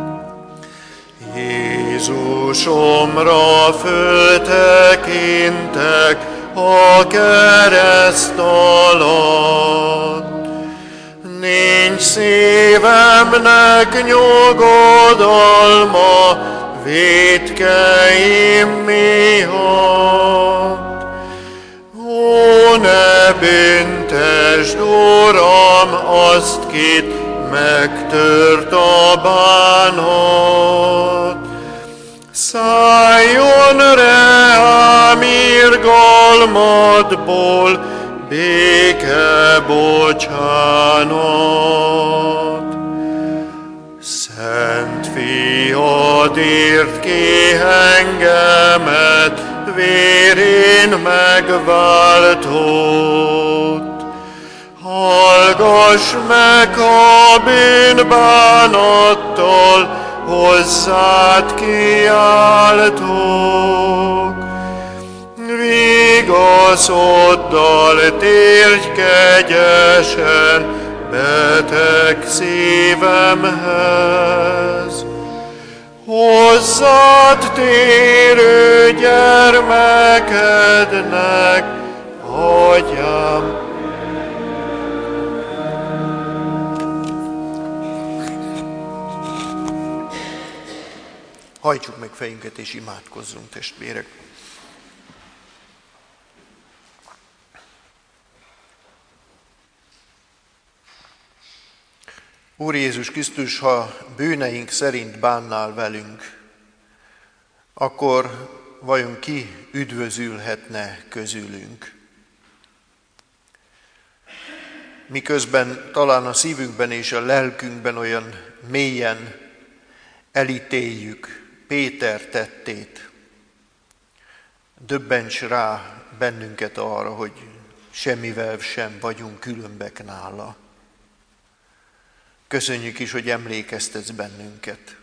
Jézusomra föltekintek a kereszt alatt. Nincs szívemnek nyugodalma vétkeim miatt. Ó, ne büntesd, Uram, azt, kit megtört a bánat. Szálljon reám irgalmadból béke bocsánat. Szent Fiad írt ki engemet, vérén megváltott. Hallgass meg a bűnbánattal, hozzád kiáltok. Vigaszoddal térj kegyesen beteg szívemhez. Hozzád térő gyermekednek, Atyám. Hajtsuk meg fejünket és imádkozzunk, testvérek! Úr Jézus Krisztus, ha bűneink szerint bánnál velünk, akkor vajon ki üdvözülhetne közülünk? Miközben talán a szívünkben és a lelkünkben olyan mélyen elítéljük Péter tettét, döbbents rá bennünket arra, hogy semmivel sem vagyunk különbek nála. Köszönjük is, hogy emlékeztetsz bennünket.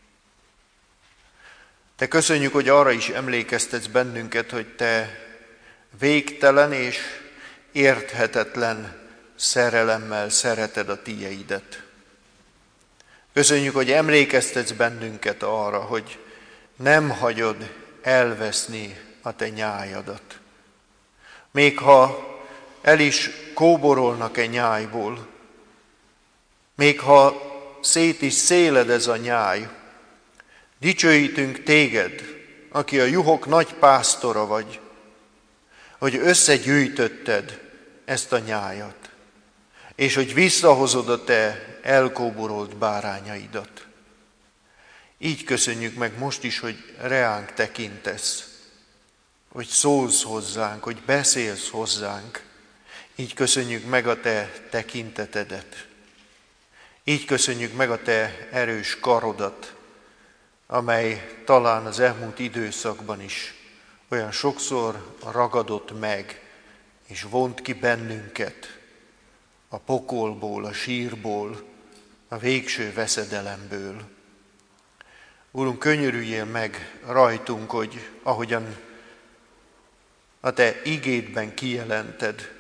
Te köszönjük, hogy arra is emlékeztetsz bennünket, hogy te végtelen és érthetetlen szerelemmel szereted a tieidet. Köszönjük, hogy emlékeztetsz bennünket arra, hogy nem hagyod elveszni a te nyájadat. Még ha el is kóborolnak egy nyájból, még ha szét is széled ez a nyáj, dicsőítünk téged, aki a juhok nagy pásztora vagy, hogy összegyűjtötted ezt a nyájat, és hogy visszahozod a te elkóborolt bárányaidat. Így köszönjük meg most is, hogy reánk tekintesz, hogy szólsz hozzánk, hogy beszélsz hozzánk. Így köszönjük meg a te tekintetedet. Így köszönjük meg a te erős karodat, amely talán az elmúlt időszakban is olyan sokszor ragadott meg, és vont ki bennünket a pokolból, a sírból, a végső veszedelemből. Úrunk, könyörüljél meg rajtunk, hogy ahogyan a te igédben kijelented,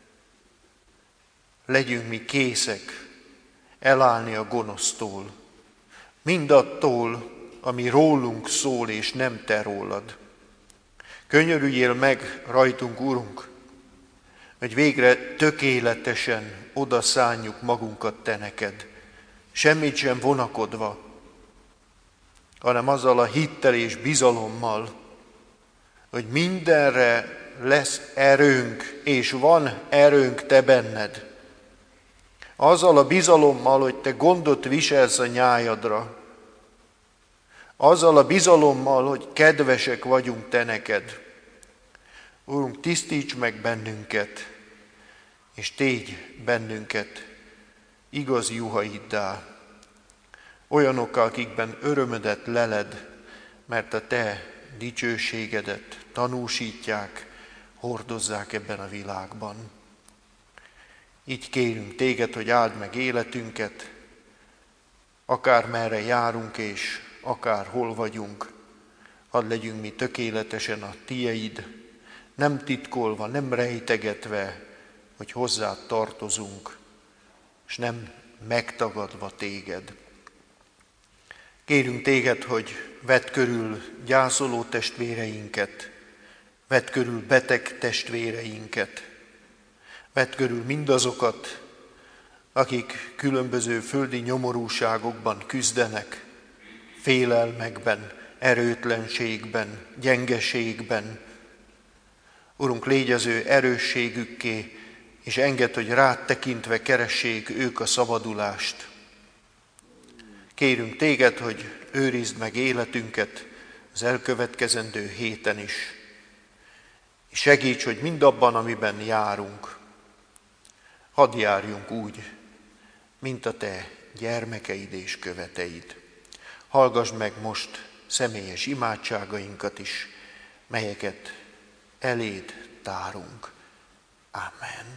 legyünk mi készek elállni a gonosztól, mindattól, ami rólunk szól, és nem te rólad. Könyörüljél meg rajtunk, Urunk, hogy végre tökéletesen odaszánjuk magunkat te neked, semmit sem vonakodva, hanem azzal a hittel és bizalommal, hogy mindenre lesz erőnk, és van erőnk te benned. Azzal a bizalommal, hogy te gondot viselsz a nyájadra, azzal a bizalommal, hogy kedvesek vagyunk te neked. Urunk, tisztíts meg bennünket, és tégy bennünket igazi juhaiddá, olyanokkal, akikben örömödet leled, mert a te dicsőségedet tanúsítják, hordozzák ebben a világban. Így kérünk téged, hogy áld meg életünket, akár merre járunk és akár hol vagyunk, hadd legyünk mi tökéletesen a tieid, nem titkolva, nem rejtegetve, hogy hozzád tartozunk, és nem megtagadva téged. Kérünk téged, hogy vedd körül gyászoló testvéreinket, vedd körül beteg testvéreinket, vedd körül mindazokat, akik különböző földi nyomorúságokban küzdenek, félelmekben, erőtlenségben, gyengeségben. Urunk, légy az ő erősségükké, és engedd, hogy rád tekintve keressék ők a szabadulást. Kérünk téged, hogy őrizd meg életünket az elkövetkezendő héten is, és segíts, hogy mindabban, amiben járunk, hadd járjunk úgy, mint a te gyermekeid és követeid. Hallgass meg most személyes imádságainkat is, melyeket eléd tárunk. Amen.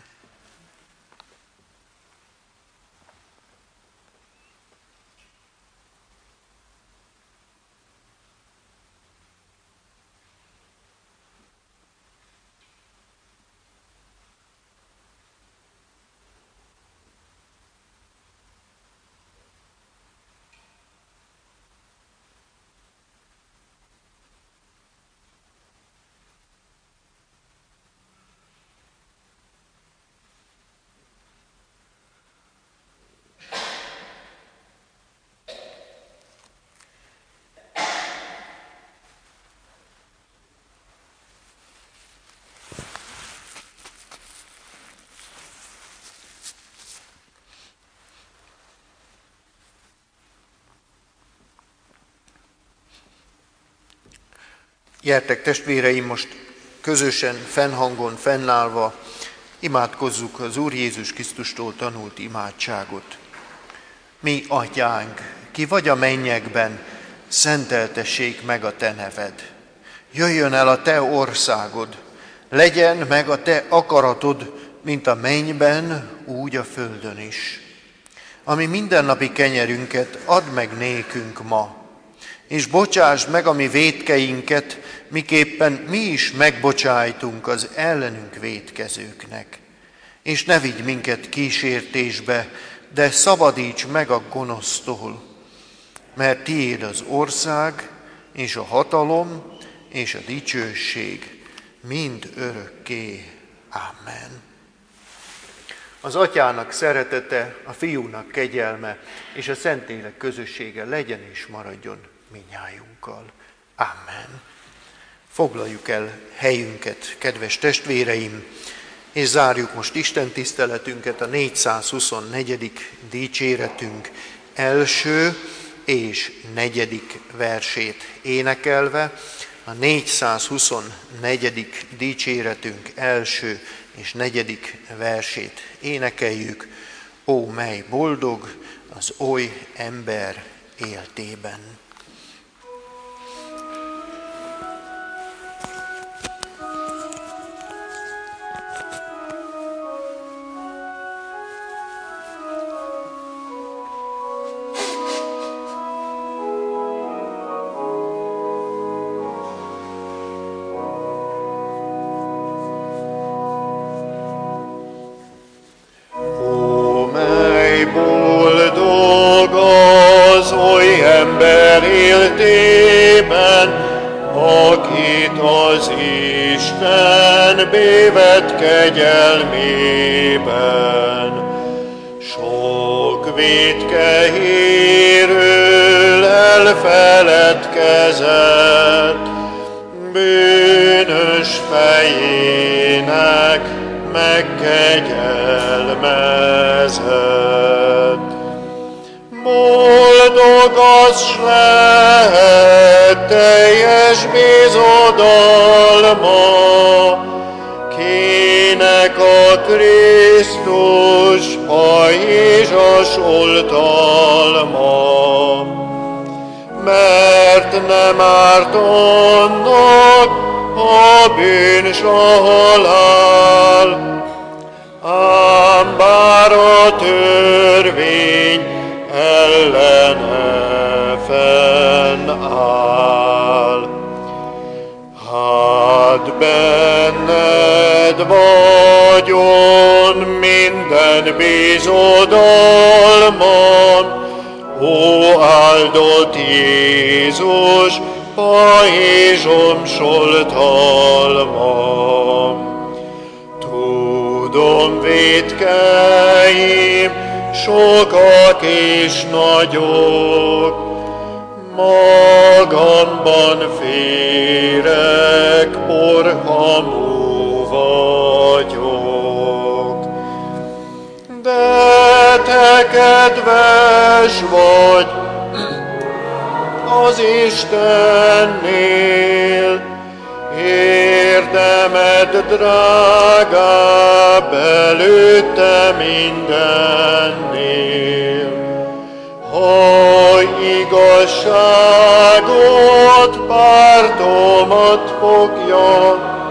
Gyertek, testvéreim, most közösen, fennhangon, fennállva imádkozzuk az Úr Jézus Krisztustól tanult imádságot. Mi, Atyánk, ki vagy a mennyekben, szenteltessék meg a te neved. Jöjjön el a te országod, legyen meg a te akaratod, mint a mennyben, úgy a földön is. Ami mindennapi kenyerünket add meg nékünk ma, és bocsásd meg a mi vétkeinket, miképpen mi is megbocsájtunk az ellenünk vétkezőknek. És ne vigy minket kísértésbe, de szabadíts meg a gonosztól, mert tiéd az ország, és a hatalom, és a dicsőség mind örökké. Amen. Az Atyának szeretete, a Fiúnak kegyelme, és a Szentlélek közössége legyen és maradjon mindnyájunkkal. Amen. Foglaljuk el helyünket, kedves testvéreim, és zárjuk most Isten tiszteletünket a 424. dicséretünk első és 4. versét énekelve. A 424. dicséretünk első és 4. versét énekeljük. Ó, mely boldog az oly ember éltében! Boldog az oly ember itt az Isten bévett kegyelmében. Sok vétkehírről elfeledkezett, bűnös fejének megkegyelmezett. Boldog az s lehet teljes bizodalma, kinek a Krisztus pajzsas oltalma, mert nem árt annak a bűn s a halál, ám bár a törvény ellene fennáll. Hát benned vagyon minden bizodalmam, ó áldott Jézus, pajzsom s oltalmam. Tudom, vétkeim sokak és nagyok, magamban férek, porhamú vagyok. De te kedves vagy az Istennél, érdemed drágább előtte mindennél. Ha igazságot pártomat fogja,